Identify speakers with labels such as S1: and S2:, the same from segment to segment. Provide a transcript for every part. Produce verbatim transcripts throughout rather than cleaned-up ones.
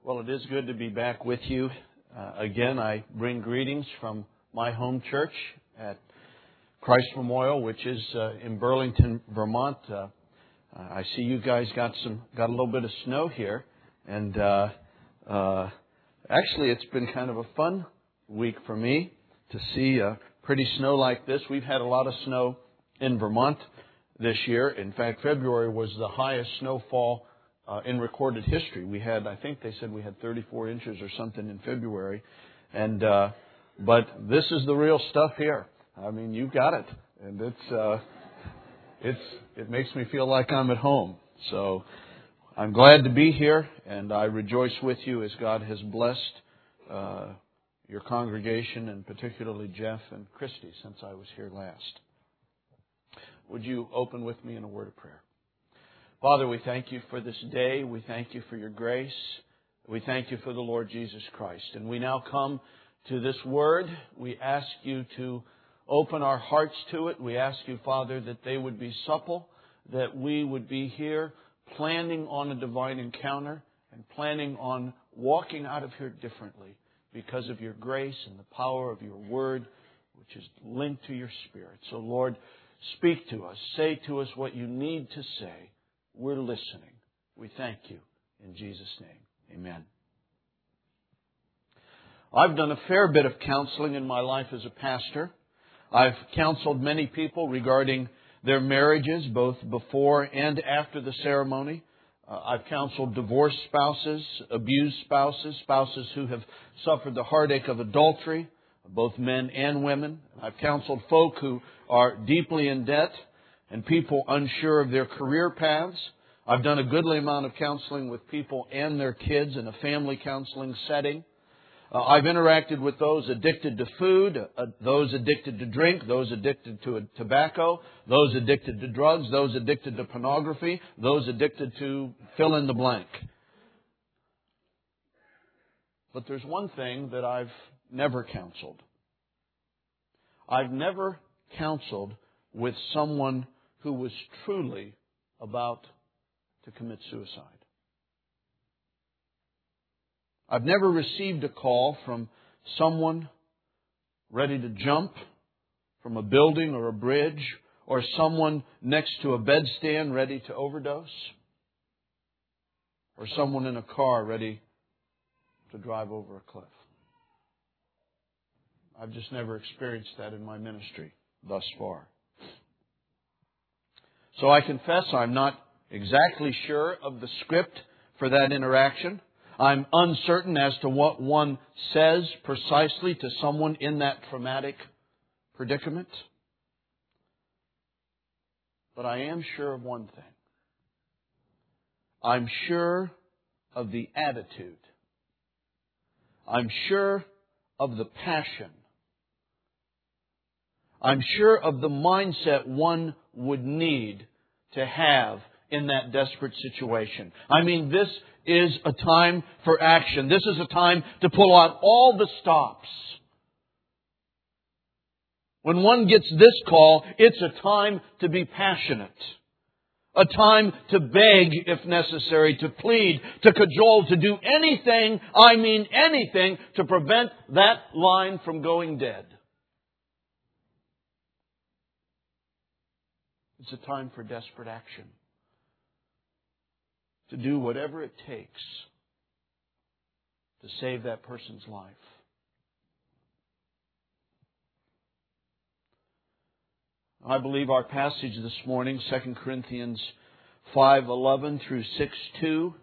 S1: Well, it is good to be back with you. Uh, again, I bring greetings from my home church at Christ Memorial, which is uh, in Burlington, Vermont. Uh, I see you guys got some got a little bit of snow here, and uh, uh, actually, it's been kind of a fun week for me to see uh, pretty snow like this. We've had a lot of snow in Vermont this year. In fact, February was the highest snowfall uh, in recorded history. We had, I think they said we had thirty-four inches or something in February, and uh, but this is the real stuff here. I mean, you got it, and it's uh, it's it makes me feel like I'm at home. So I'm glad to be here, and I rejoice with you as God has blessed uh, your congregation, and particularly Jeff and Christy since I was here last. Would you open with me in a word of prayer? Father, we thank you for this day. We thank you for your grace. We thank you for the Lord Jesus Christ. And we now come to this word. We ask you to open our hearts to it. We ask you, Father, that they would be supple, that we would be here planning on a divine encounter and planning on walking out of here differently because of your grace and the power of your word, which is linked to your Spirit. So, Lord, speak to us. Say to us what you need to say. We're listening. We thank you. In Jesus' name, amen. I've done a fair bit of counseling in my life as a pastor. I've counseled many people regarding their marriages, both before and after the ceremony. Uh, I've counseled divorced spouses, abused spouses, spouses who have suffered the heartache of adultery, both men and women. I've counseled folk who are deeply in debt and people unsure of their career paths. I've done a goodly amount of counseling with people and their kids in a family counseling setting. Uh, I've interacted with those addicted to food, uh, those addicted to drink, those addicted to uh, tobacco, those addicted to drugs, those addicted to pornography, those addicted to fill in the blank. But there's one thing that I've never counseled. I've never counseled with someone who was truly about to commit suicide. I've never received a call from someone ready to jump from a building or a bridge, or someone next to a bedstand ready to overdose, or someone in a car ready to drive over a cliff. I've just never experienced that in my ministry thus far. So I confess I'm not exactly sure of the script for that interaction. I'm uncertain as to what one says precisely to someone in that traumatic predicament. But I am sure of one thing. I'm sure of the attitude. I'm sure of the passion. I'm sure of the mindset one would need to have in that desperate situation. I mean, this is a time for action. This is a time to pull out all the stops. When one gets this call, it's a time to be passionate. A time to beg, if necessary, to plead, to cajole, to do anything, I mean anything, to prevent that line from going dead. It's a time for desperate action. To do whatever it takes to save that person's life. I believe our passage this morning, Second Corinthians five eleven through six two,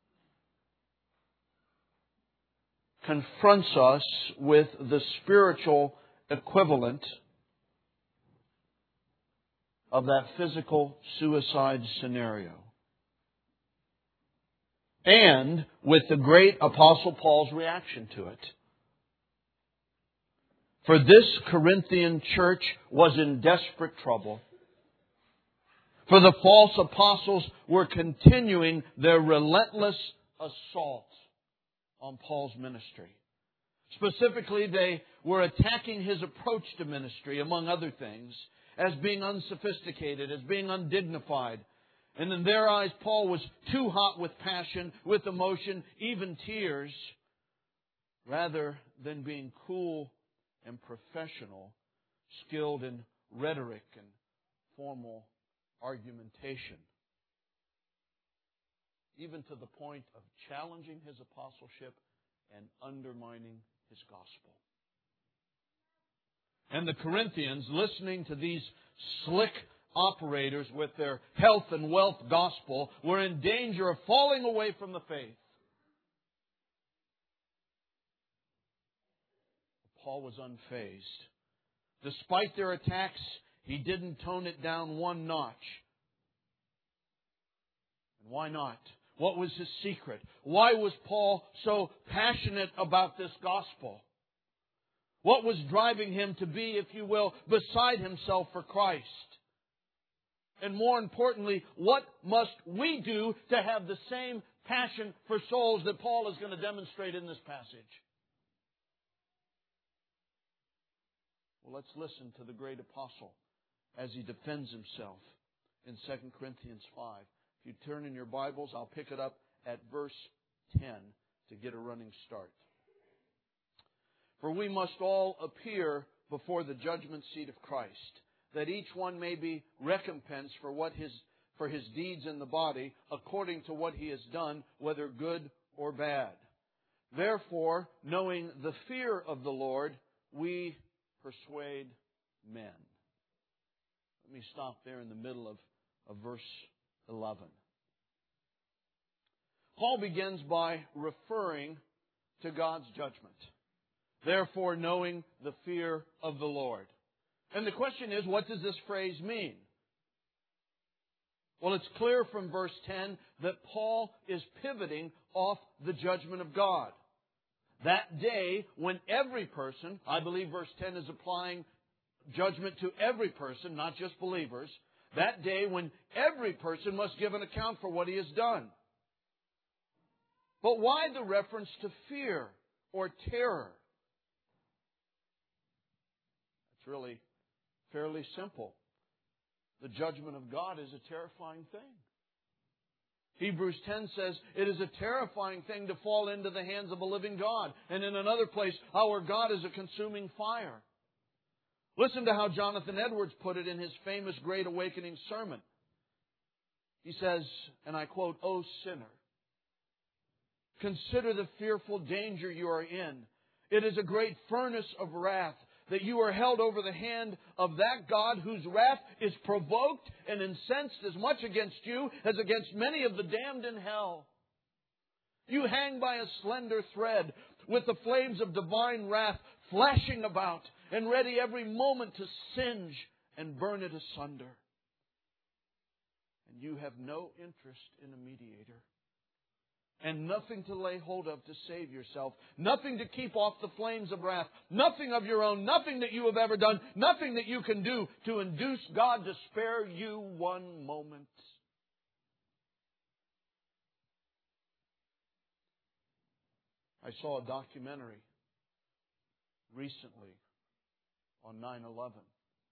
S1: confronts us with the spiritual equivalent of that physical suicide scenario. And with the great Apostle Paul's reaction to it. For this Corinthian church was in desperate trouble. For the false apostles were continuing their relentless assault on Paul's ministry. Specifically, they were attacking his approach to ministry, among other things, as being unsophisticated, as being undignified, And in their eyes, Paul was too hot with passion, with emotion, even tears, rather than being cool and professional, skilled in rhetoric and formal argumentation, even to the point of challenging his apostleship and undermining his gospel. And the Corinthians, listening to these slick operators with their health and wealth gospel, were in danger of falling away from the faith. Paul was unfazed. Despite their attacks, he didn't tone it down one notch. And why not? What was his secret? Why was Paul so passionate about this gospel? What was driving him to be, if you will, beside himself for Christ? And more importantly, what must we do to have the same passion for souls that Paul is going to demonstrate in this passage? Well, let's listen to the great apostle as he defends himself in Second Corinthians five. If you turn in your Bibles, I'll pick it up at verse ten to get a running start. For we must all appear before the judgment seat of Christ, that each one may be recompensed for what his for his deeds in the body, according to what he has done, whether good or bad. Therefore, knowing the fear of the Lord, we persuade men. Let me stop there in the middle of, of verse eleven. Paul begins by referring to God's judgment. Therefore, knowing the fear of the Lord. And the question is, what does this phrase mean? Well, it's clear from verse ten that Paul is pivoting off the judgment of God. That day when every person, I believe verse ten is applying judgment to every person, not just believers. That day when every person must give an account for what he has done. But why the reference to fear or terror? It's really fairly simple. The judgment of God is a terrifying thing. Hebrews ten says it is a terrifying thing to fall into the hands of a living God. And in another place, our God is a consuming fire. Listen to how Jonathan Edwards put it in his famous Great Awakening sermon. He says, and I quote, "O sinner, consider the fearful danger you are in. It is a great furnace of wrath, that you are held over the hand of that God whose wrath is provoked and incensed as much against you as against many of the damned in hell. You hang by a slender thread with the flames of divine wrath flashing about and ready every moment to singe and burn it asunder. And you have no interest in a mediator. And nothing to lay hold of to save yourself. Nothing to keep off the flames of wrath. Nothing of your own. Nothing that you have ever done. Nothing that you can do to induce God to spare you one moment." I saw a documentary recently on nine eleven.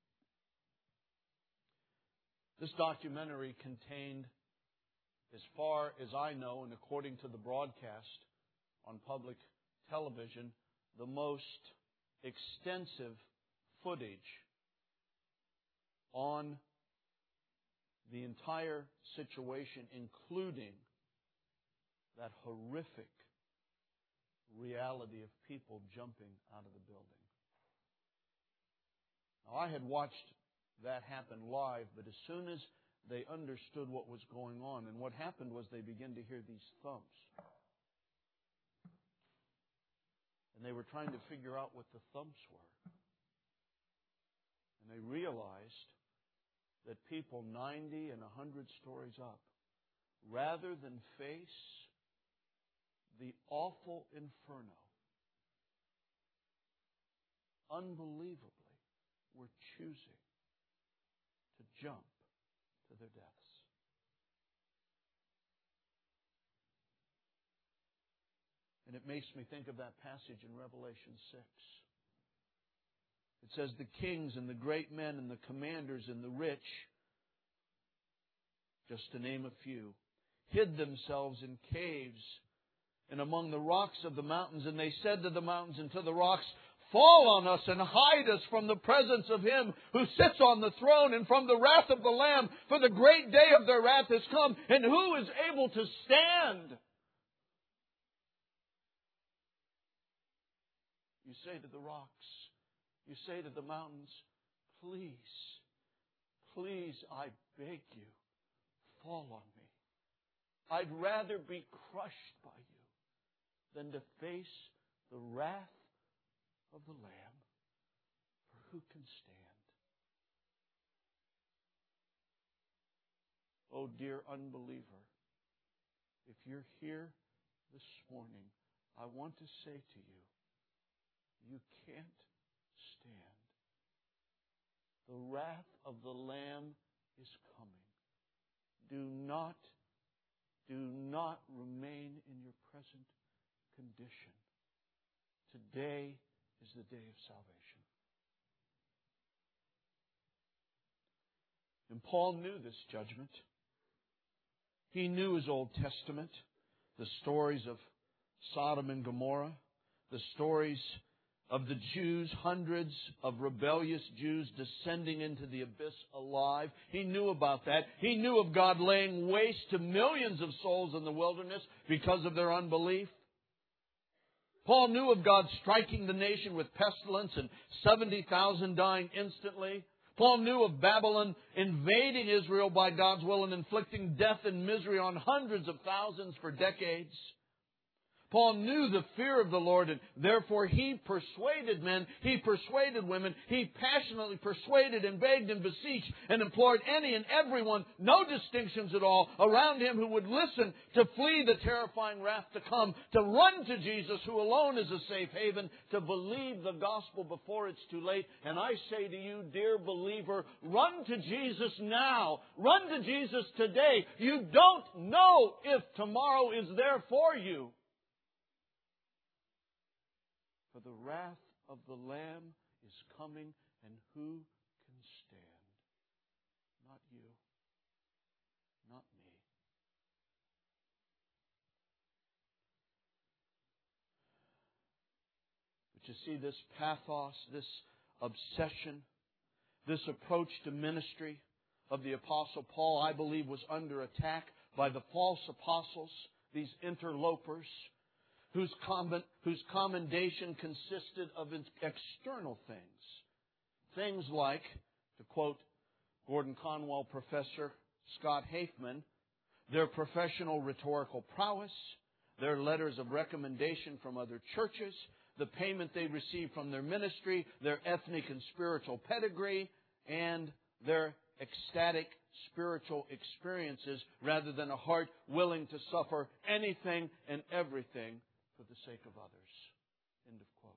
S1: This documentary contained, as far as I know, and according to the broadcast on public television, the most extensive footage on the entire situation, including that horrific reality of people jumping out of the building. Now, I had watched that happen live, but as soon as they understood what was going on, and what happened was they began to hear these thumps. And they were trying to figure out what the thumps were. And they realized that people ninety and one hundred stories up, rather than face the awful inferno, unbelievably were choosing to jump to their deaths. And it makes me think of that passage in Revelation six. It says the kings and the great men and the commanders and the rich just to name a few, hid themselves in caves and among the rocks of the mountains. And they said to the mountains and to the rocks, fall on us and hide us from the presence of Him who sits on the throne and from the wrath of the Lamb. For the great day of their wrath has come, and who is able to stand? You say to the rocks, you say to the mountains, please, please, I beg you, fall on me. I'd rather be crushed by you than to face the wrath of the Lamb, for who can stand? Oh, dear unbeliever, if you're here this morning, I want to say to you, you can't stand. The wrath of the Lamb is coming. Do not, do not remain in your present condition. Today is the day of salvation. And Paul knew this judgment. He knew his Old Testament, the stories of Sodom and Gomorrah, the stories of the Jews, hundreds of rebellious Jews descending into the abyss alive. He knew about that. He knew of God laying waste to millions of souls in the wilderness because of their unbelief. Paul knew of God striking the nation with pestilence and seventy thousand dying instantly. Paul knew of Babylon invading Israel by God's will and inflicting death and misery on hundreds of thousands for decades. Paul knew the fear of the Lord, and therefore he persuaded men, he persuaded women, he passionately persuaded and begged and beseeched and implored any and everyone, no distinctions at all, around him who would listen to flee the terrifying wrath to come, to run to Jesus, who alone is a safe haven, to believe the gospel before it's too late. And I say to you, dear believer, run to Jesus now. Run to Jesus today. You don't know if tomorrow is there for you. For the wrath of the Lamb is coming, and who can stand? Not you, not me. But you see, this pathos, this obsession, this approach to ministry of the Apostle Paul, I believe, was under attack by the false apostles, these interlopers, whose, comment, whose commendation consisted of external things. Things like, to quote Gordon Conwell professor Scott Hafeman, their professional rhetorical prowess, their letters of recommendation from other churches, the payment they receive from their ministry, their ethnic and spiritual pedigree, and their ecstatic spiritual experiences, rather than a heart willing to suffer anything and everything for the sake of others. End of quote.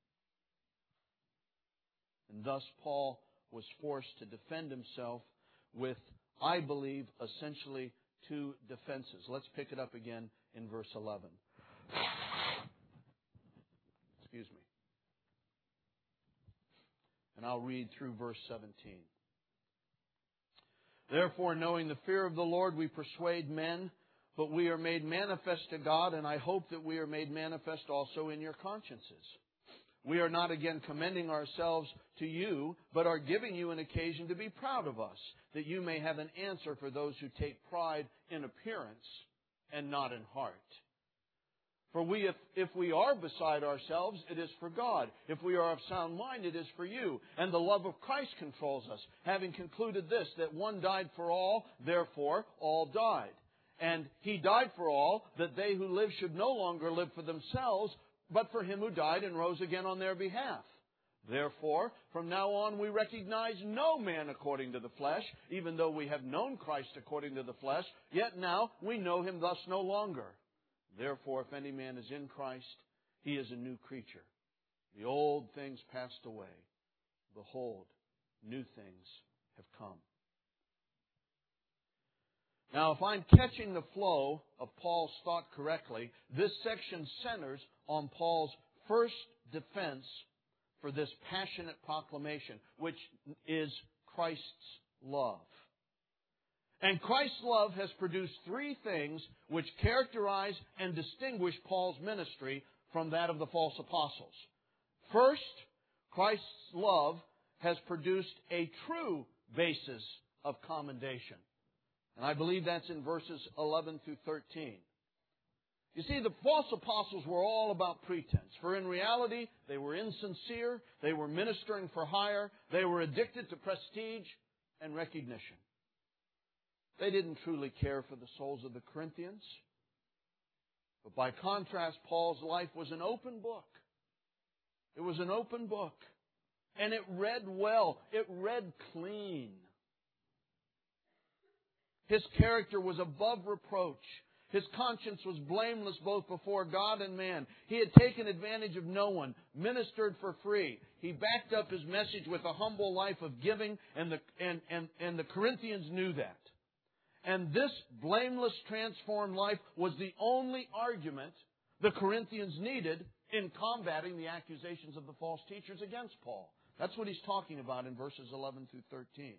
S1: And thus Paul was forced to defend himself with, I believe, essentially two defenses. Let's pick it up again in verse eleven. Excuse me. And I'll read through verse seventeen. Therefore, knowing the fear of the Lord, we persuade men, but we are made manifest to God, and I hope that we are made manifest also in your consciences. We are not again commending ourselves to you, but are giving you an occasion to be proud of us, that you may have an answer for those who take pride in appearance and not in heart. For we, if, if we are beside ourselves, it is for God. If we are of sound mind, it is for you. And the love of Christ controls us, having concluded this, that one died for all, therefore all died. And He died for all, that they who live should no longer live for themselves, but for Him who died and rose again on their behalf. Therefore, from now on we recognize no man according to the flesh, even though we have known Christ according to the flesh, yet now we know Him thus no longer. Therefore, if any man is in Christ, he is a new creature. The old things passed away. Behold, new things have come. Now, if I'm catching the flow of Paul's thought correctly, this section centers on Paul's first defense for this passionate proclamation, which is Christ's love. And Christ's love has produced three things which characterize and distinguish Paul's ministry from that of the false apostles. First, Christ's love has produced a true basis of commendation. And I believe that's in verses eleven through thirteen. You see, the false apostles were all about pretense. For in reality, they were insincere, they were ministering for hire, they were addicted to prestige and recognition. They didn't truly care for the souls of the Corinthians. But by contrast, Paul's life was an open book. It was an open book. And it read well. It read clean. His character was above reproach. His conscience was blameless both before God and man. He had taken advantage of no one, ministered for free. He backed up his message with a humble life of giving, and the, and, and, and the Corinthians knew that. And this blameless, transformed life was the only argument the Corinthians needed in combating the accusations of the false teachers against Paul. That's what he's talking about in verses eleven through thirteen.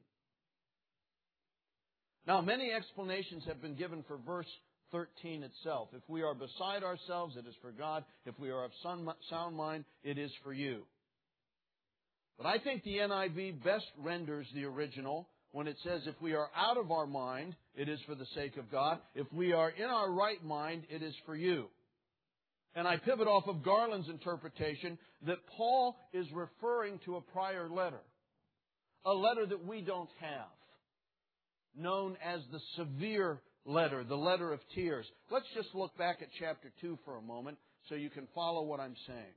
S1: Now, many explanations have been given for verse thirteen itself. If we are beside ourselves, it is for God. If we are of sound mind, it is for you. But I think the N I V best renders the original when it says, if we are out of our mind, it is for the sake of God. If we are in our right mind, it is for you. And I pivot off of Garland's interpretation that Paul is referring to a prior letter. A letter that we don't have, known as the severe letter, the letter of tears. Let's just look back at chapter two for a moment so you can follow what I'm saying.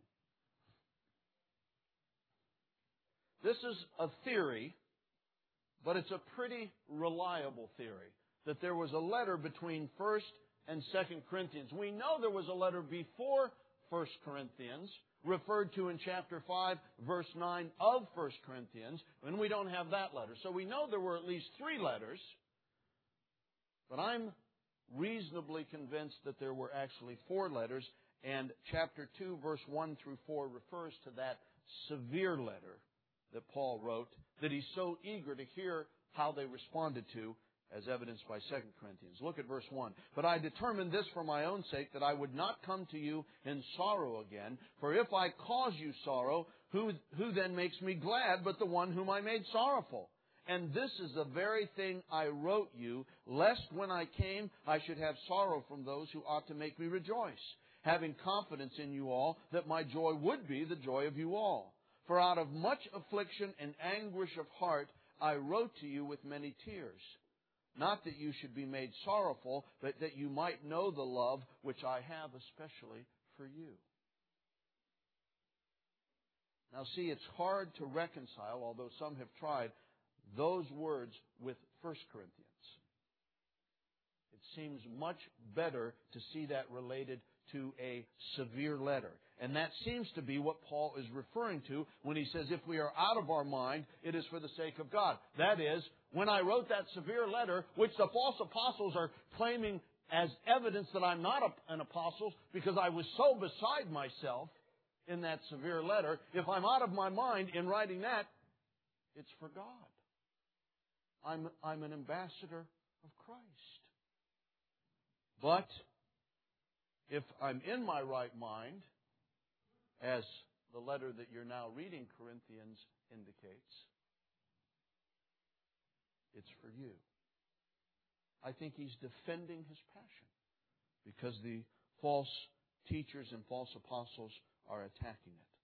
S1: This is a theory, but it's a pretty reliable theory, that there was a letter between First and Second Corinthians. We know there was a letter before First Corinthians, referred to in chapter five, verse nine of First Corinthians, and we don't have that letter. So we know there were at least three letters, but I'm reasonably convinced that there were actually four letters, and chapter two, verse one through four refers to that severe letter that Paul wrote, that he's so eager to hear how they responded to, as evidenced by Second Corinthians. Look at verse one. But I determined this for my own sake, that I would not come to you in sorrow again. For if I cause you sorrow, who, who then makes me glad but the one whom I made sorrowful? And this is the very thing I wrote you, lest when I came I should have sorrow from those who ought to make me rejoice, having confidence in you all, that my joy would be the joy of you all. For out of much affliction and anguish of heart I wrote to you with many tears. Not that you should be made sorrowful, but that you might know the love which I have especially for you. Now see, it's hard to reconcile, although some have tried, those words with First Corinthians. It seems much better to see that related to a severe letter. And that seems to be what Paul is referring to when he says, if we are out of our mind, it is for the sake of God. That is, when I wrote that severe letter, which the false apostles are claiming as evidence that I'm not an apostle because I was so beside myself in that severe letter, if I'm out of my mind in writing that, it's for God. I'm, I'm an ambassador of Christ. But if I'm in my right mind, as the letter that you're now reading, Corinthians, indicates, it's for you. I think he's defending his passion because the false teachers and false apostles are attacking it.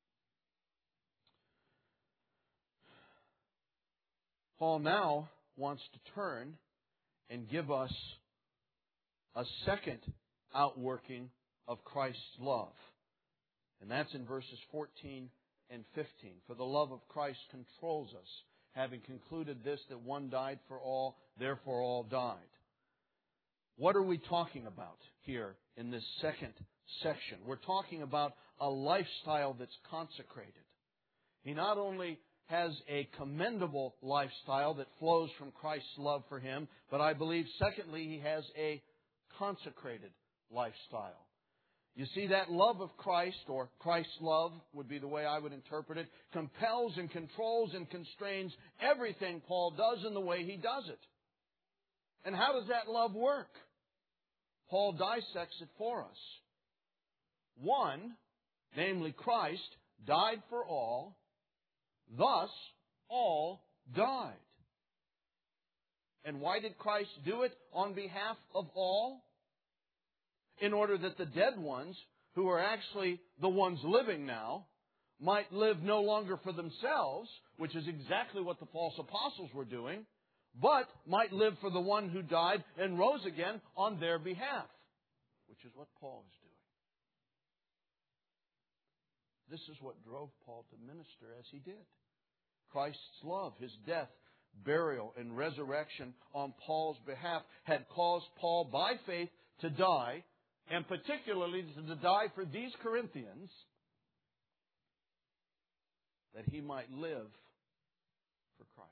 S1: Paul now wants to turn and give us a second outworking of Christ's love. And that's in verses fourteen and fifteen. For the love of Christ controls us, having concluded this, that one died for all, therefore all died. What are we talking about here in this second section? We're talking about a lifestyle that's consecrated. He not only has a commendable lifestyle that flows from Christ's love for him, but I believe, secondly, he has a consecrated lifestyle. You see, that love of Christ, or Christ's love would be the way I would interpret it, compels and controls and constrains everything Paul does in the way he does it. And how does that love work? Paul dissects it for us. One, namely Christ, died for all, thus all died. And why did Christ do it on behalf of all? In order that the dead ones, who are actually the ones living now, might live no longer for themselves, which is exactly what the false apostles were doing, but might live for the one who died and rose again on their behalf, which is what Paul is doing. This is what drove Paul to minister as he did. Christ's love, His death, burial, and resurrection on Paul's behalf had caused Paul by faith to die, and particularly to die for these Corinthians, that he might live for Christ.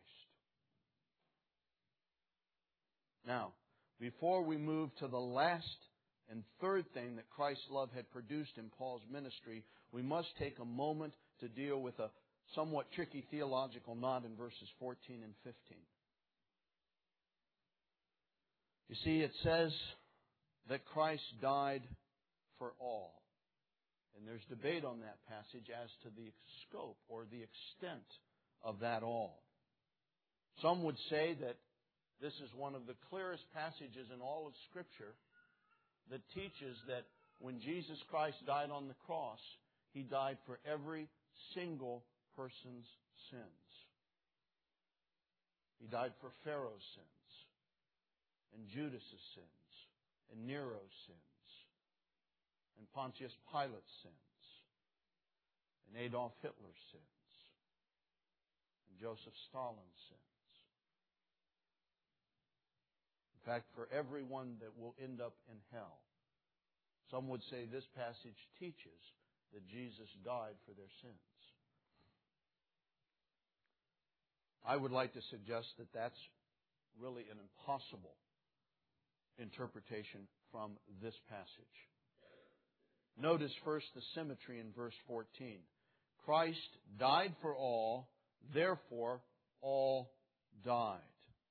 S1: Now, before we move to the last and third thing that Christ's love had produced in Paul's ministry, we must take a moment to deal with a somewhat tricky theological knot in verses fourteen and fifteen. You see, it says that Christ died for all. And there's debate on that passage as to the scope or the extent of that all. Some would say that this is one of the clearest passages in all of Scripture that teaches that when Jesus Christ died on the cross, He died for every single person's sins. He died for Pharaoh's sins, and Judas' sins, and Nero's sins, and Pontius Pilate's sins, and Adolf Hitler's sins, and Joseph Stalin's sins. In fact, for everyone that will end up in hell. Some would say this passage teaches that Jesus died for their sins. I would like to suggest that that's really an impossible interpretation from this passage. Notice first the symmetry in verse fourteen. Christ died for all, therefore all died.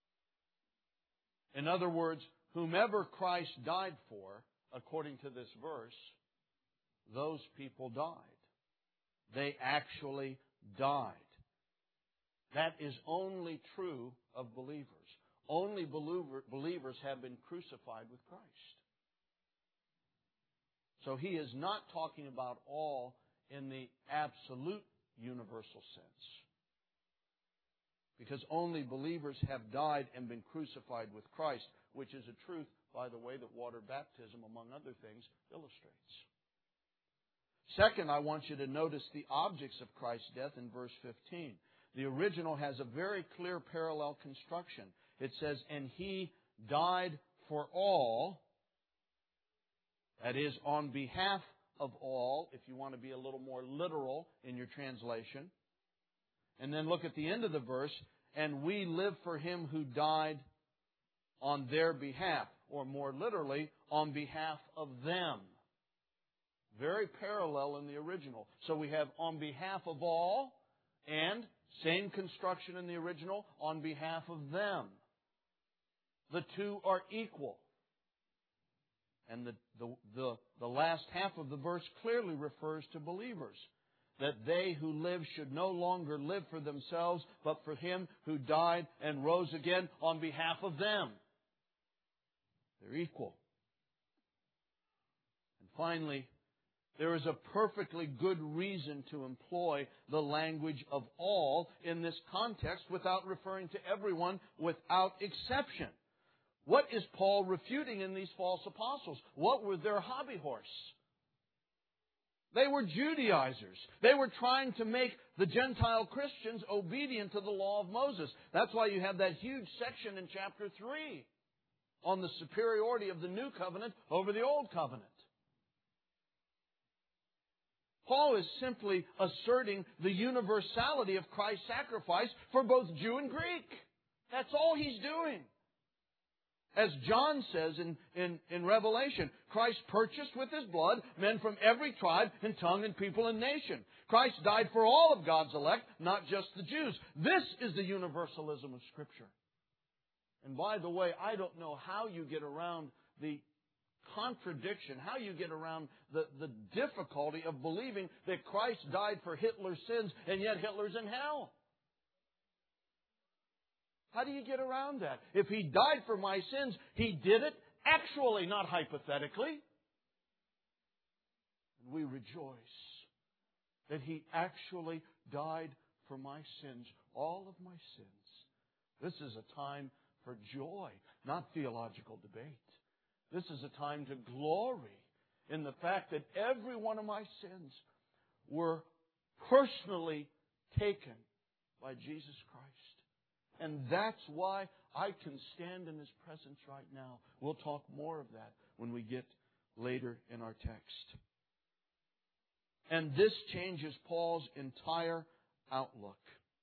S1: In other words, whomever Christ died for, according to this verse, those people died. They actually died. That is only true of believers. Only believer, believers have been crucified with Christ. So he is not talking about all in the absolute universal sense. Because only believers have died and been crucified with Christ, which is a truth, by the way, that water baptism, among other things, illustrates. Second, I want you to notice the objects of Christ's death in verse fifteen. The original has a very clear parallel construction. It says, and He died for all, that is, on behalf of all, if you want to be a little more literal in your translation. And then look at the end of the verse, and we live for Him who died on their behalf, or more literally, on behalf of them. Very parallel in the original. So we have on behalf of all, and same construction in the original, on behalf of them. The two are equal. And the, the, the, the last half of the verse clearly refers to believers. That they who live should no longer live for themselves, but for Him who died and rose again on behalf of them. They're equal. And finally, there is a perfectly good reason to employ the language of all in this context without referring to everyone without exception. What is Paul refuting in these false apostles? What were their hobby horse? They were Judaizers. They were trying to make the Gentile Christians obedient to the law of Moses. That's why you have that huge section in chapter three on the superiority of the new covenant over the old covenant. Paul is simply asserting the universality of Christ's sacrifice for both Jew and Greek. That's all he's doing. As John says in, in, in Revelation, Christ purchased with His blood men from every tribe and tongue and people and nation. Christ died for all of God's elect, not just the Jews. This is the universalism of Scripture. And by the way, I don't know how you get around the contradiction, how you get around the, the difficulty of believing that Christ died for Hitler's sins and yet Hitler's in hell. How do you get around that? If He died for my sins, He did it actually, not hypothetically. And we rejoice that He actually died for my sins, all of my sins. This is a time for joy, not theological debate. This is a time to glory in the fact that every one of my sins were personally taken by Jesus Christ. And that's why I can stand in His presence right now. We'll talk more of that when we get later in our text. And this changes Paul's entire outlook.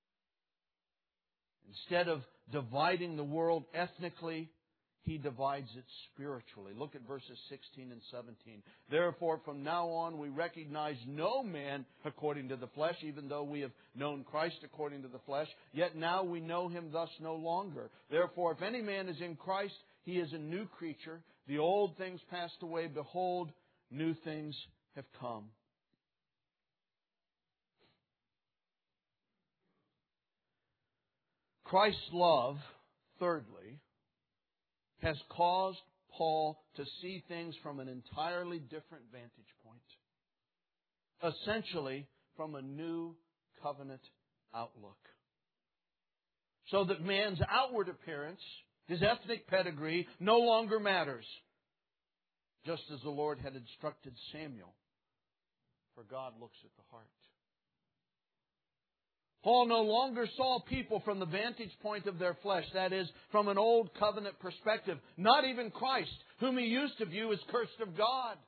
S1: Instead of dividing the world ethnically, he divides it spiritually. Look at verses sixteen and seventeen. Therefore, from now on, we recognize no man according to the flesh, even though we have known Christ according to the flesh. Yet now we know Him thus no longer. Therefore, if any man is in Christ, he is a new creature. The old things passed away. Behold, new things have come. Christ's love, thirdly, has caused Paul to see things from an entirely different vantage point. Essentially, from a new covenant outlook. So that man's outward appearance, his ethnic pedigree, no longer matters. Just as the Lord had instructed Samuel. For God looks at the heart. Paul no longer saw people from the vantage point of their flesh, that is, from an old covenant perspective. Not even Christ, whom he used to view as cursed of God.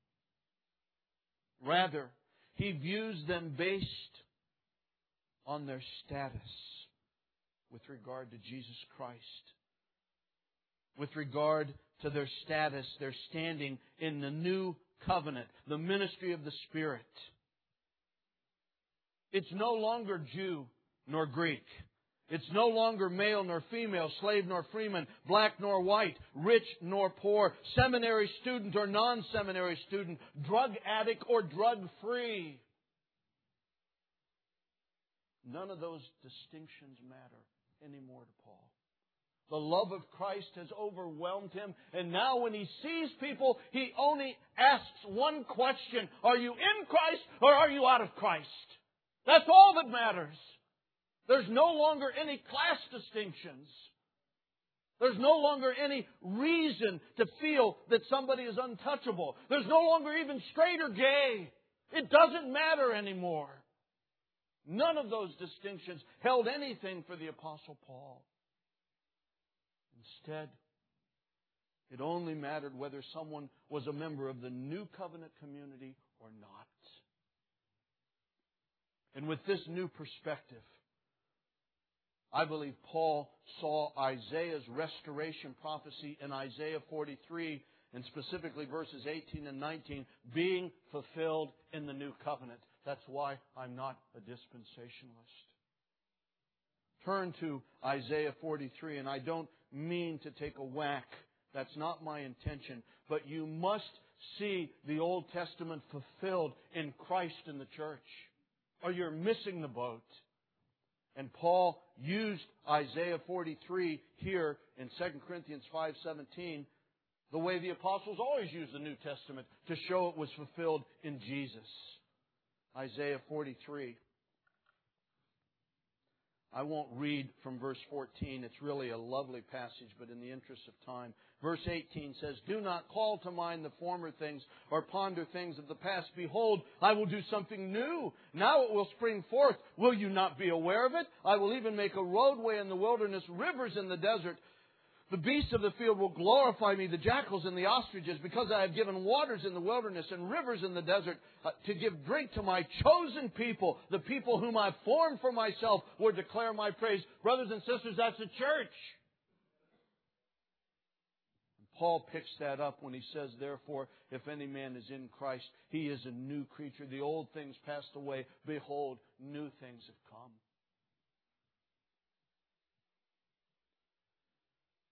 S1: Rather, he views them based on their status with regard to Jesus Christ. With regard to their status, their standing in the new covenant, the ministry of the Spirit. It's no longer Jew nor Greek. It's no longer male nor female, slave nor freeman, black nor white, rich nor poor, seminary student or non-seminary student, drug addict or drug-free. None of those distinctions matter anymore to Paul. The love of Christ has overwhelmed him, and now when he sees people, he only asks one question: are you in Christ or are you out of Christ? That's all that matters. There's no longer any class distinctions. There's no longer any reason to feel that somebody is untouchable. There's no longer even straight or gay. It doesn't matter anymore. None of those distinctions held anything for the Apostle Paul. Instead, it only mattered whether someone was a member of the New Covenant community or not. And with this new perspective, I believe Paul saw Isaiah's restoration prophecy in Isaiah forty-three, and specifically verses eighteen and nineteen, being fulfilled in the new covenant. That's why I'm not a dispensationalist. Turn to Isaiah forty-three, and I don't mean to take a whack. That's not my intention. But you must see the Old Testament fulfilled in Christ and the church, or you're missing the boat. And Paul used Isaiah forty-three here in Second Corinthians five seventeen the way the apostles always use the New Testament, to show it was fulfilled in Jesus. Isaiah forty-three. I won't read from verse fourteen. It's really a lovely passage, but in the interest of time. Verse eighteen says, do not call to mind the former things or ponder things of the past. Behold, I will do something new. Now it will spring forth. Will you not be aware of it? I will even make a roadway in the wilderness, rivers in the desert. The beasts of the field will glorify me, the jackals and the ostriches, because I have given waters in the wilderness and rivers in the desert uh, to give drink to my chosen people. The people whom I've formed for myself will declare my praise. Brothers and sisters, that's the church. And Paul picks that up when he says, therefore, if any man is in Christ, he is a new creature. The old things passed away. Behold, new things have come.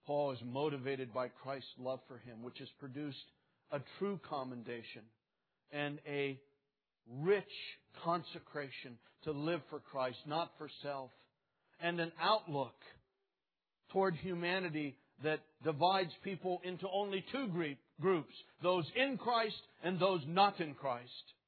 S1: Paul is motivated by Christ's love for him, which has produced a true commendation and a rich consecration to live for Christ, not for self, and an outlook toward humanity that divides people into only two groups, those in Christ and those not in Christ.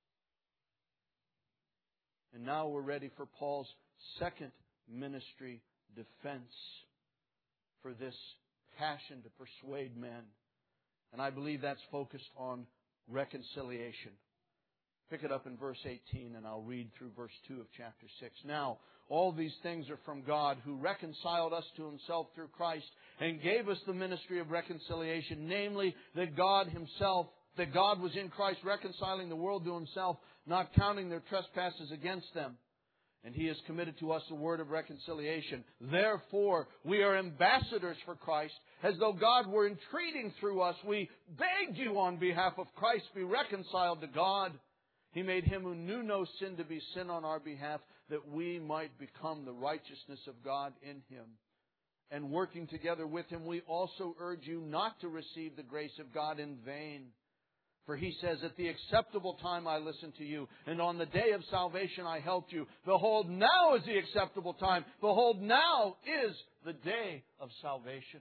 S1: And now we're ready for Paul's second ministry defense for this passion to persuade men. And I believe that's focused on reconciliation. Pick it up in verse eighteen and I'll read through verse two of chapter six. Now, all these things are from God, who reconciled us to Himself through Christ and gave us the ministry of reconciliation, namely that God Himself, that God was in Christ reconciling the world to Himself, not counting their trespasses against them. And He has committed to us the word of reconciliation. Therefore, we are ambassadors for Christ, as though God were entreating through us. We beg you on behalf of Christ, be reconciled to God. He made Him who knew no sin to be sin on our behalf, that we might become the righteousness of God in Him. And working together with Him, we also urge you not to receive the grace of God in vain. For He says, at the acceptable time I listened to you, and on the day of salvation I helped you. Behold, now is the acceptable time. Behold, now is the day of salvation.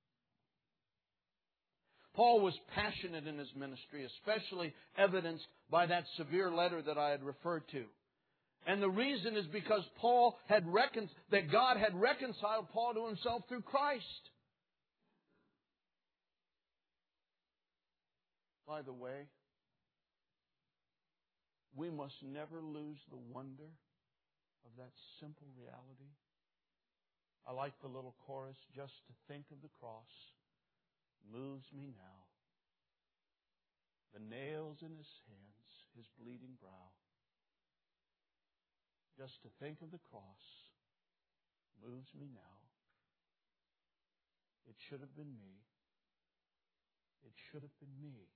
S1: Paul was passionate in his ministry, especially evidenced by that severe letter that I had referred to. And the reason is because Paul had recon- that God had reconciled Paul to Himself through Christ. By the way, we must never lose the wonder of that simple reality. I like the little chorus, just to think of the cross moves me now. The nails in His hands, His bleeding brow. Just to think of the cross moves me now. It should have been me. It should have been me.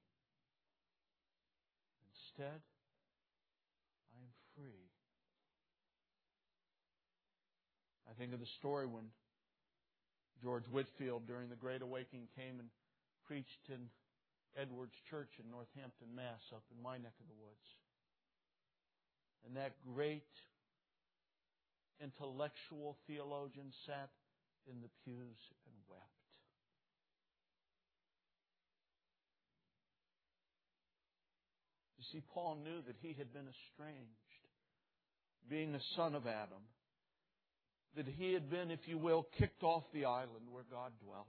S1: Instead, I am free. I think of the story when George Whitefield, during the Great Awakening, came and preached in Edwards Church in Northampton, Mass, up in my neck of the woods. And that great intellectual theologian sat in the pews and wept. You see, Paul knew that he had been estranged, being a son of Adam. That he had been, if you will, kicked off the island where God dwelt.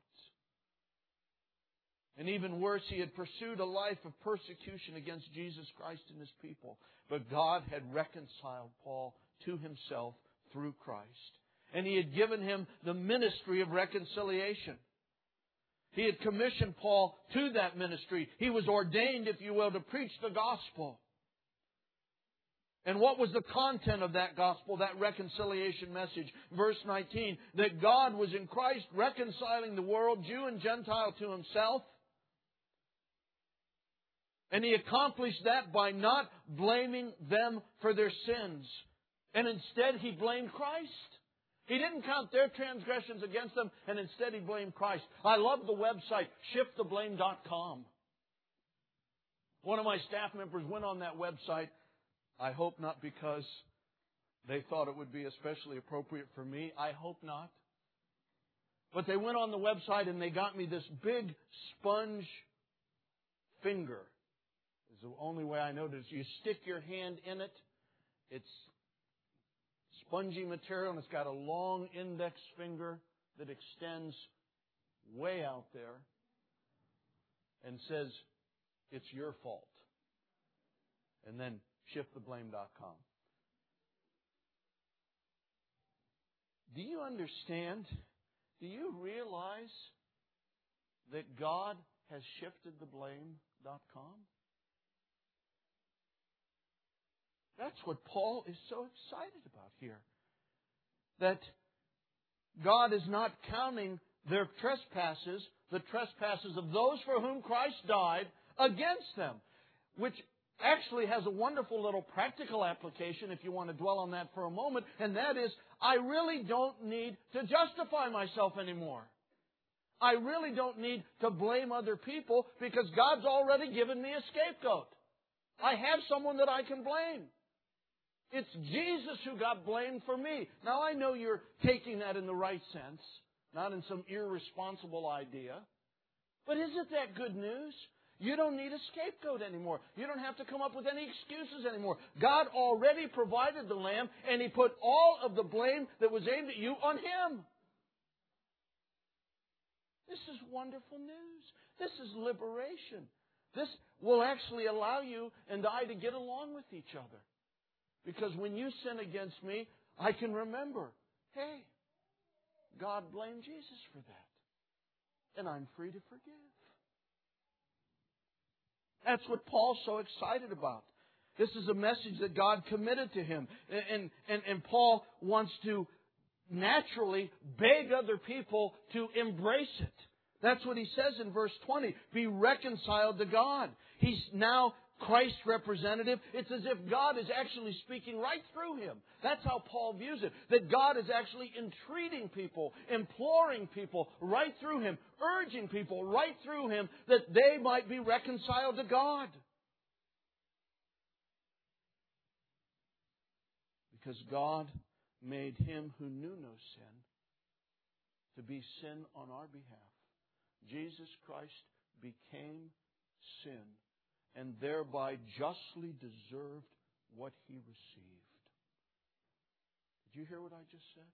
S1: And even worse, he had pursued a life of persecution against Jesus Christ and His people. But God had reconciled Paul to Himself through Christ. And He had given him the ministry of reconciliation. He had commissioned Paul to that ministry. He was ordained, if you will, to preach the gospel. And what was the content of that gospel, that reconciliation message? Verse nineteen, that God was in Christ reconciling the world, Jew and Gentile, to Himself. And He accomplished that by not blaming them for their sins. And instead He blamed Christ. He didn't count their transgressions against them, and instead He blamed Christ. I love the website, shift the blame dot com. One of my staff members went on that website. I hope not because they thought it would be especially appropriate for me. I hope not. But they went on the website and they got me this big sponge finger. It's the only way I know it is you stick your hand in it. It's spongy material and it's got a long index finger that extends way out there and says, it's your fault. And then shift the blame dot com. Do you understand? Do you realize that God has shifted the blame dot com? That's what Paul is so excited about here. That God is not counting their trespasses, the trespasses of those for whom Christ died, against them. Which actually has a wonderful little practical application, if you want to dwell on that for a moment, and that is, I really don't need to justify myself anymore. I really don't need to blame other people because God's already given me a scapegoat. I have someone that I can blame. It's Jesus who got blamed for me. Now I know you're taking that in the right sense, not in some irresponsible idea. But isn't that good news? You don't need a scapegoat anymore. You don't have to come up with any excuses anymore. God already provided the lamb, and He put all of the blame that was aimed at you on Him. This is wonderful news. This is liberation. This will actually allow you and I to get along with each other. Because when you sin against me, I can remember, hey, God blamed Jesus for that. And I'm free to forgive. That's what Paul's so excited about. This is a message that God committed to him. And, and, and Paul wants to naturally beg other people to embrace it. That's what he says in verse twenty. Be reconciled to God. He's now Christ's representative. It's as if God is actually speaking right through him. That's how Paul views it. That God is actually entreating people, imploring people right through him, urging people right through him that they might be reconciled to God. Because God made Him who knew no sin to be sin on our behalf. Jesus Christ became sin and thereby justly deserved what He received. Did you hear what I just said?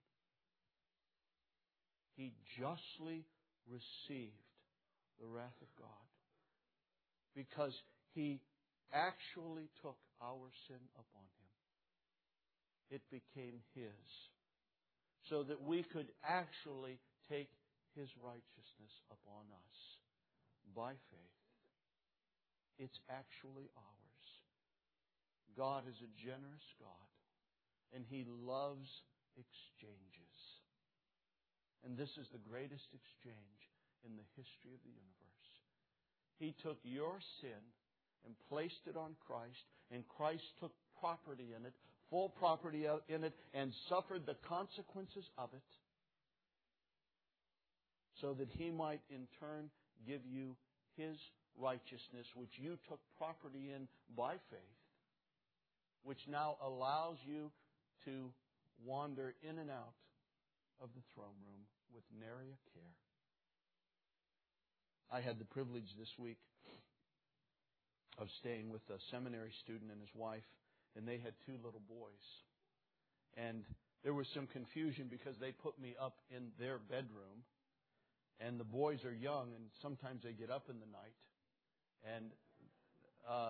S1: He justly received the wrath of God because He actually took our sin upon Him. It became His so that we could actually take His righteousness upon us by faith. It's actually ours. God is a generous God, and He loves exchanges. And this is the greatest exchange in the history of the universe. He took your sin and placed it on Christ, and Christ took property in it, full property in it, and suffered the consequences of it, so that He might in turn give you His righteousness, which you took property in by faith, which now allows you to wander in and out of the throne room with nary a care. I had the privilege this week of staying with a seminary student and his wife, and they had two little boys. And there was some confusion because they put me up in their bedroom, and the boys are young, and sometimes they get up in the night, and uh,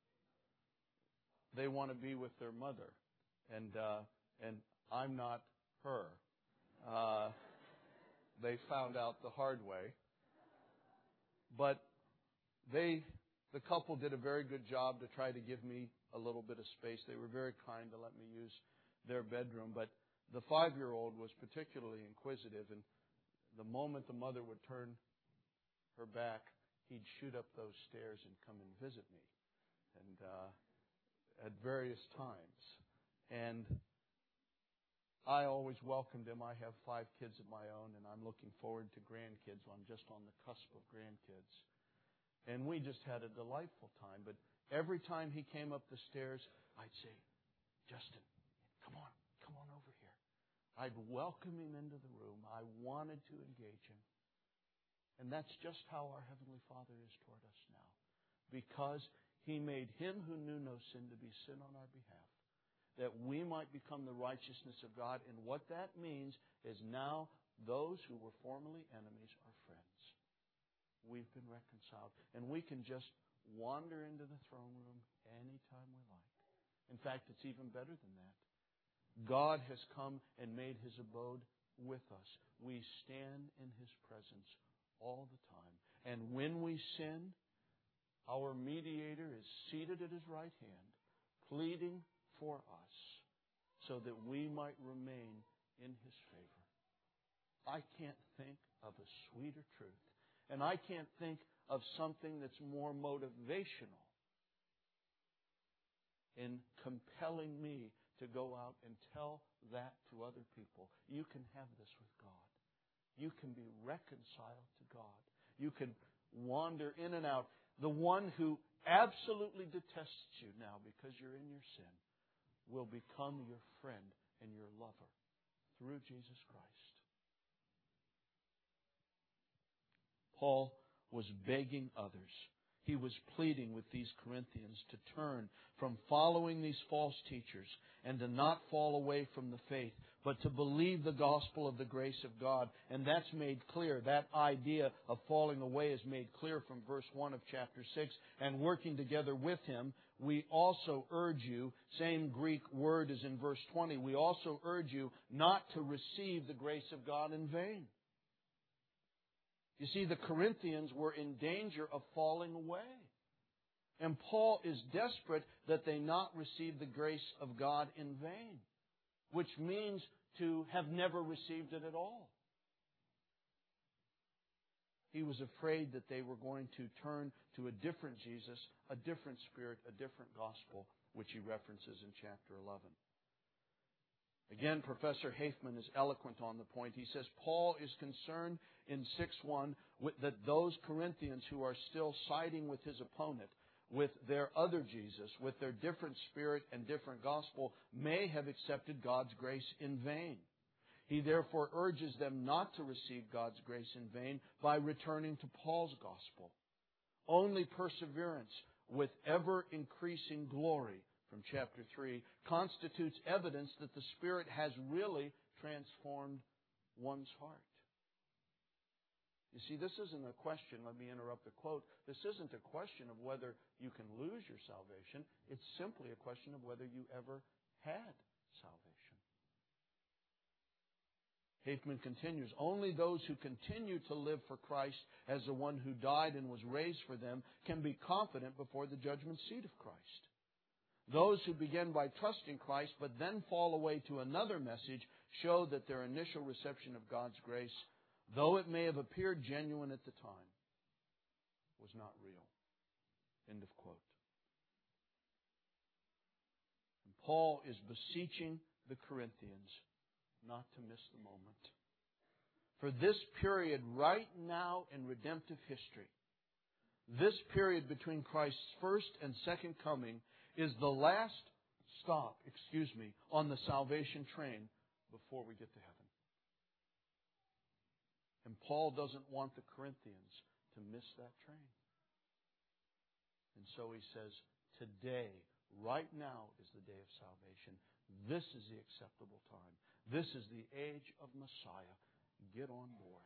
S1: they want to be with their mother, and uh, and I'm not her. Uh, they found out the hard way, but they, the couple, did a very good job to try to give me a little bit of space. They were very kind to let me use their bedroom, but the five-year-old was particularly inquisitive, and the moment the mother would turn her back, he'd shoot up those stairs and come and visit me, and uh, at various times. And I always welcomed him. I have five kids of my own, and I'm looking forward to grandkids. I'm just on the cusp of grandkids. And we just had a delightful time. But every time he came up the stairs, I'd say, Justin, come on, come on over here. I'd welcome him into the room. I wanted to engage him. And that's just how our Heavenly Father is toward us now. Because He made Him who knew no sin to be sin on our behalf, that we might become the righteousness of God. And what that means is now those who were formerly enemies are friends. We've been reconciled. And we can just wander into the throne room anytime we like. In fact, it's even better than that. God has come and made His abode with us. We stand in His presence all the time. And when we sin, our mediator is seated at His right hand, pleading for us so that we might remain in His favor. I can't think of a sweeter truth. And I can't think of something that's more motivational in compelling me to go out and tell that to other people. You can have this with God. you can be reconciled to God. You can wander in and out. The one who absolutely detests you now because you're in your sin will become your friend and your lover through Jesus Christ. Paul was begging others. He was pleading with these Corinthians to turn from following these false teachers and to not fall away from the faith, but to believe the gospel of the grace of God. And that's made clear. That idea of falling away is made clear from verse one of chapter six. And working together with him, we also urge you, same Greek word as in verse twenty, we also urge you not to receive the grace of God in vain. You see, the Corinthians were in danger of falling away. And Paul is desperate that they not receive the grace of God in vain, which means to have never received it at all. He was afraid that they were going to turn to a different Jesus, a different Spirit, a different gospel, which he references in chapter eleven. Again, Professor Hafemann is eloquent on the point. He says Paul is concerned in six one that those Corinthians who are still siding with his opponent, with their other Jesus, with their different spirit and different gospel, may have accepted God's grace in vain. He therefore urges them not to receive God's grace in vain by returning to Paul's gospel. Only perseverance with ever-increasing glory from chapter three, constitutes evidence that the Spirit has really transformed one's heart. You see, this isn't a question, let me interrupt the quote, this isn't a question of whether you can lose your salvation. It's simply a question of whether you ever had salvation. Hafemann continues, only those who continue to live for Christ as the one who died and was raised for them can be confident before the judgment seat of Christ. Those who begin by trusting Christ but then fall away to another message show that their initial reception of God's grace, though it may have appeared genuine at the time, was not real. End of quote. And Paul is beseeching the Corinthians not to miss the moment. For this period right now in redemptive history, this period between Christ's first and second coming is the last stop, excuse me, on the salvation train before we get to heaven. And Paul doesn't want the Corinthians to miss that train. And so he says, today, right now is the day of salvation. This is the acceptable time. This is the age of Messiah. Get on board.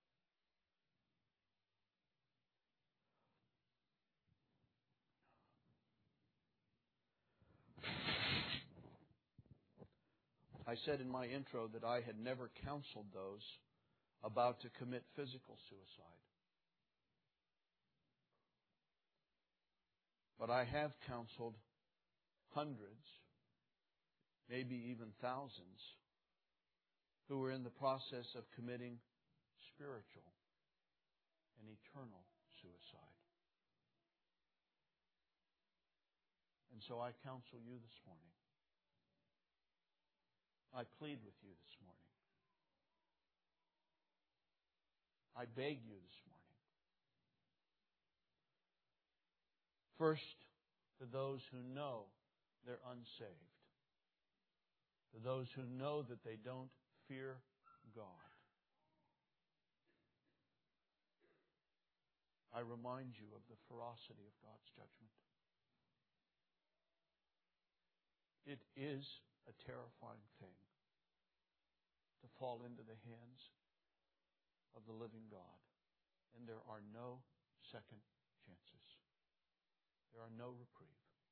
S1: I said in my intro that I had never counseled those about to commit physical suicide. But I have counseled hundreds, maybe even thousands, who are in the process of committing spiritual and eternal suicide. And so I counsel you this morning. I plead with you this morning. I beg you this morning. First, to those who know they're unsaved. To those who know that they don't fear God. I remind you of the ferocity of God's judgment. It is a terrifying thing to fall into the hands of the living God. And there are no second chances. There are no reprieve.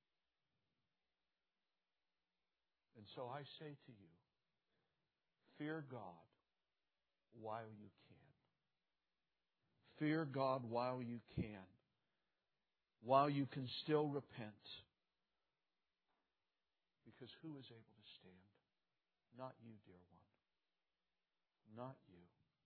S1: And so I say to you, fear God while you can. Fear God while you can. While you can still repent. Because who is able to stand? Not you, dear one. Not you.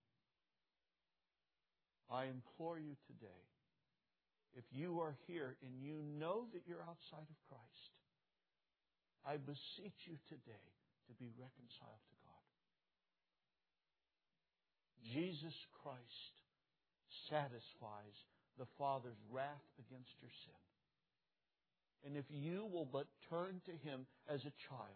S1: I implore you today, if you are here and you know that you're outside of Christ, I beseech you today to be reconciled to God. Jesus Christ satisfies the Father's wrath against your sin. And if you will but turn to Him as a child,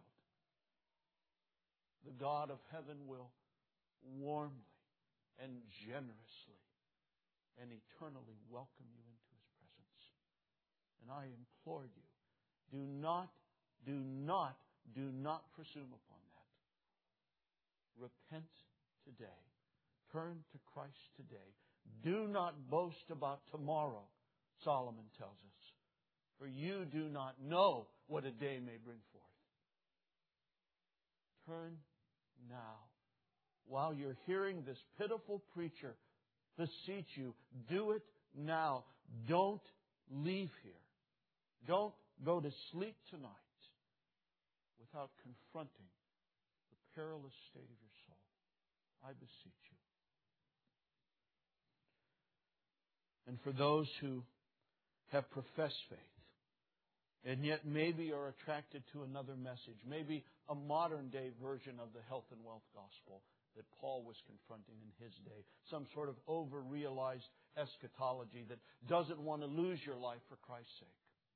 S1: the God of heaven will warmly and generously and eternally welcome you into His presence. And I implore you, do not, do not, do not presume upon that. Repent today. Turn to Christ today. Do not boast about tomorrow, Solomon tells us. For you do not know what a day may bring forth. Turn now. While you're hearing this pitiful preacher beseech you, do it now. Don't leave here. Don't go to sleep tonight without confronting the perilous state of your soul. I beseech you. And for those who have professed faith, and yet maybe are attracted to another message, maybe a modern day version of the health and wealth gospel that Paul was confronting in his day, some sort of over-realized eschatology that doesn't want to lose your life for Christ's sake.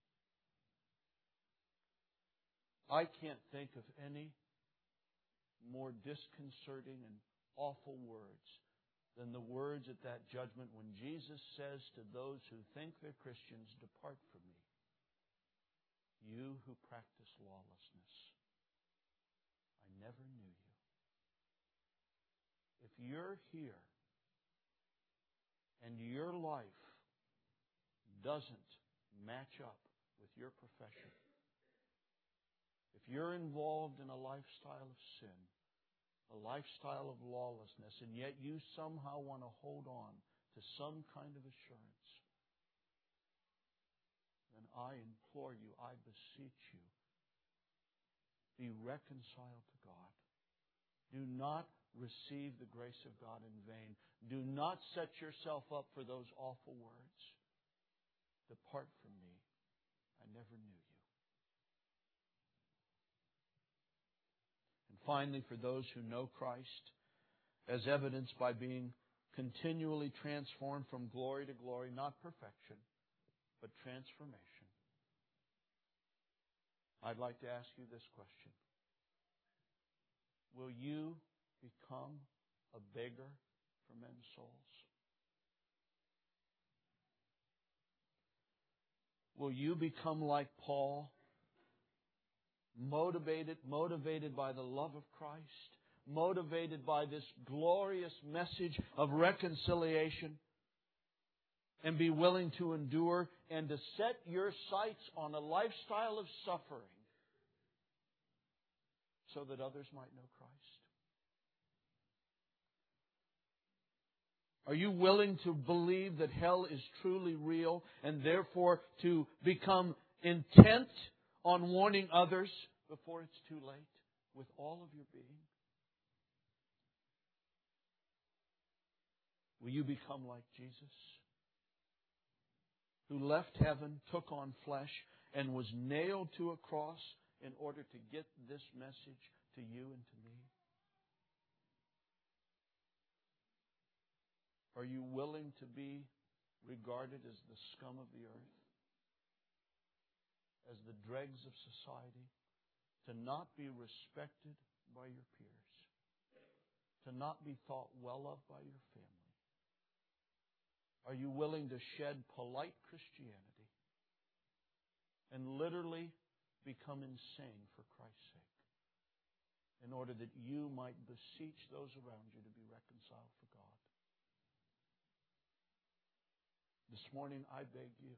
S1: I can't think of any more disconcerting and awful words than the words at that judgment when Jesus says to those who think they're Christians, "Depart from me, you who practice lawlessness. I never knew you." If you're here and your life doesn't match up with your profession, if you're involved in a lifestyle of sin, a lifestyle of lawlessness, and yet you somehow want to hold on to some kind of assurance, then I implore you, I beseech you, be reconciled to God. Do not receive the grace of God in vain. Do not set yourself up for those awful words. Depart from me. I never knew you. And finally, for those who know Christ, as evidenced by being continually transformed from glory to glory, not perfection, but transformation, I'd like to ask you this question. Will you become a beggar for men's souls? Will you become like Paul, motivated, motivated by the love of Christ, motivated by this glorious message of reconciliation, and be willing to endure and to set your sights on a lifestyle of suffering so that others might know Christ? Are you willing to believe that hell is truly real and therefore to become intent on warning others before it's too late with all of your being? Will you become like Jesus, who left heaven, took on flesh, and was nailed to a cross in order to get this message to you and to me? Are you willing to be regarded as the scum of the earth, as the dregs of society, to not be respected by your peers, to not be thought well of by your family? Are you willing to shed polite Christianity and literally become insane for Christ's sake in order that you might beseech those around you to be reconciled for God? This morning, I beg you,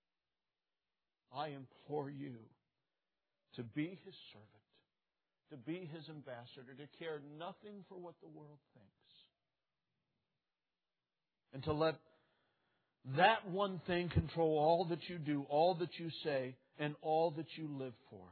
S1: I implore you to be His servant, to be His ambassador, to care nothing for what the world thinks, and to let that one thing control all that you do, all that you say, and all that you live for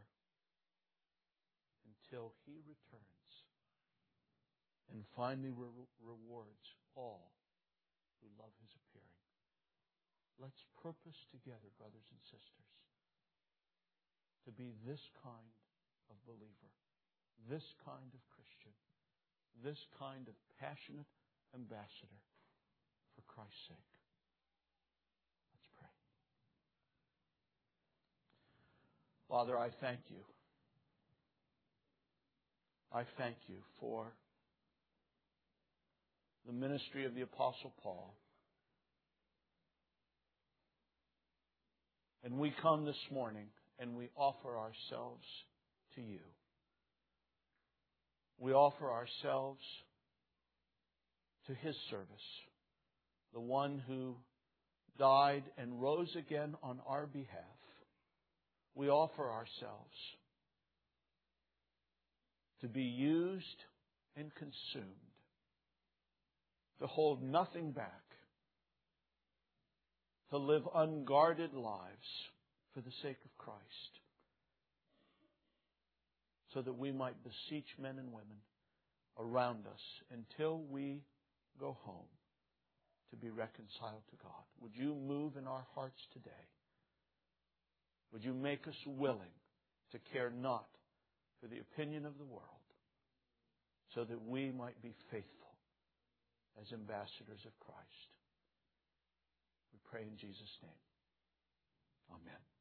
S1: until He returns and finally re- rewards all who love His appearing. Let's purpose together, brothers and sisters, to be this kind of believer, this kind of Christian, this kind of passionate ambassador for Christ's sake. Let's pray. Father, I thank you. I thank you for the ministry of the Apostle Paul. And we come this morning and we offer ourselves to you. We offer ourselves to His service, the one who died and rose again on our behalf. We offer ourselves to be used and consumed, to hold nothing back, to live unguarded lives for the sake of Christ, so that we might beseech men and women around us until we go home to be reconciled to God. Would you move in our hearts today? Would you make us willing to care not for the opinion of the world, so that we might be faithful as ambassadors of Christ? We pray in Jesus' name. Amen.